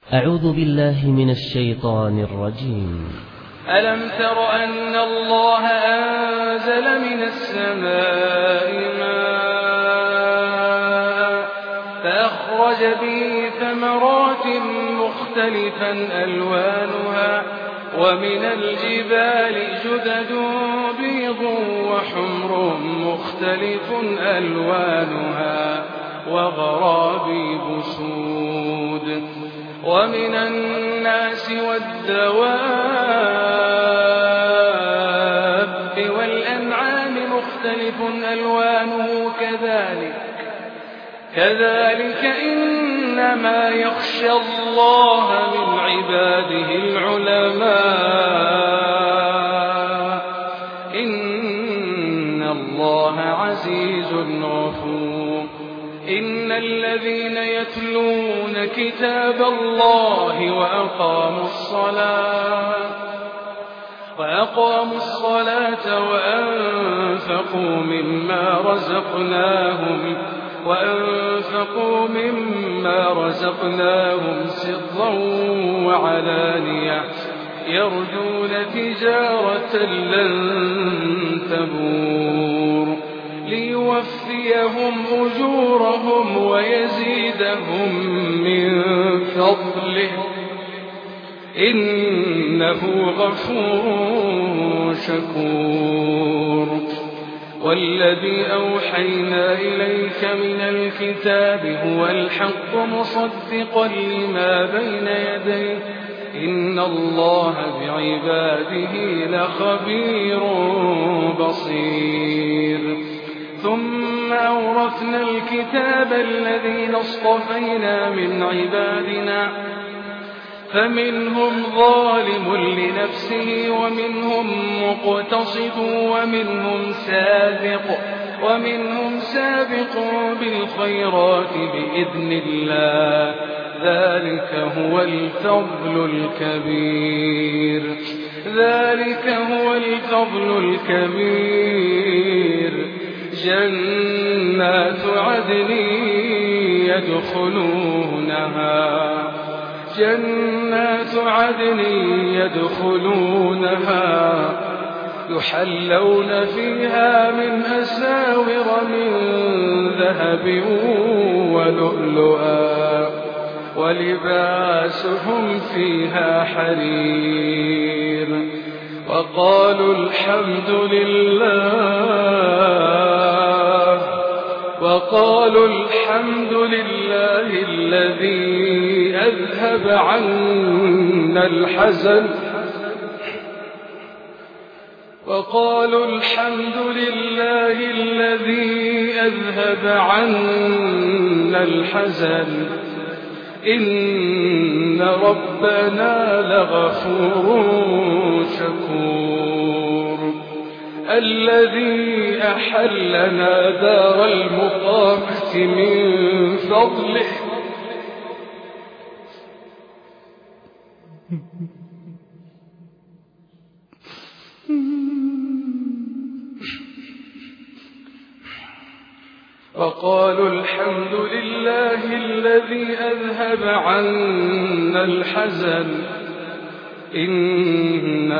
أعوذ بالله من الشيطان الرجيم. ألم تر أن الله أنزل من السماء ماء فأخرج به ثمرات مختلفا ألوانها ومن الجبال جدد بيض وحمر مختلف ألوانها وغرابيب سود ومن الناس والدواب والأنعام مختلف ألوانه كذلك إنما يخشى الله من عباده العلماء إن الله عزيز غفور إن الذين يتلون كتاب الله وأقاموا الصلاة وأنفقوا مما رزقناهم سرا وعلانية يرجون تجارة لن تبور ليوفيهم أجورهم ويزيدهم من فضله إنه غفور شكور والذي أوحينا إليك من الكتاب هو الحق مصدقا لما بين يديه إن الله بعباده لخبير بصير ثم أورثنا الكتاب الذين اصطفينا من عبادنا فمنهم ظالم لنفسه ومنهم مقتصد ومنهم سابق بالخيرات بإذن الله ذلك هو الفضل الكبير جنات عدن يدخلونها يحلون فيها من أساور من ذهب ولؤلؤا ولباسهم فيها حرير وقالوا الحمد لله الذي أذهب عنا الحزن إن ربنا لغفور شكور الذي أحلنا دار المقامة من فضله وقالوا الحمد لله الذي أذهب عنا الحزن إن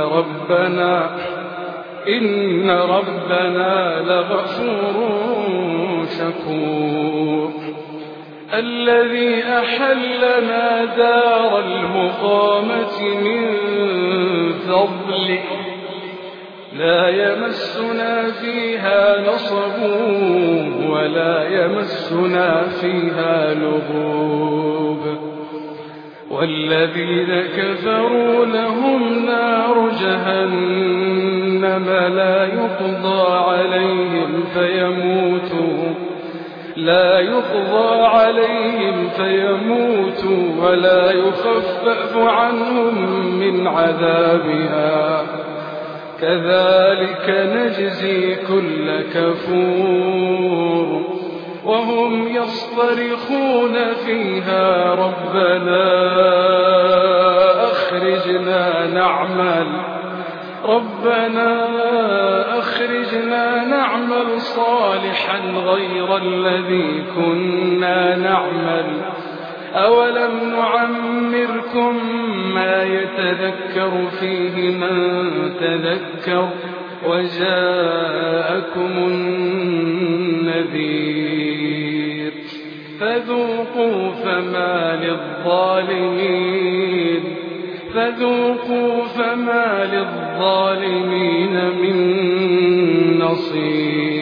ربنا لغفور شكور الذي أحلنا دار المقامة من فضله لا يمسنا فيها نصب ولا يمسنا فيها لغوب والذين كفروا لهم نار جهنم لا يقضى عليهم فيموتوا ولا يخفف عنهم من عذابها كذلك نجزي كل كفور وهم يصطرخون فيها ربنا أخرجنا نعمل صالحا غير الذي كنا نعمل أولم نعمركم يعلمكم ما يتذكر فيه من تذكر وجاءكم النذير فذوقوا فما للظالمين من نصير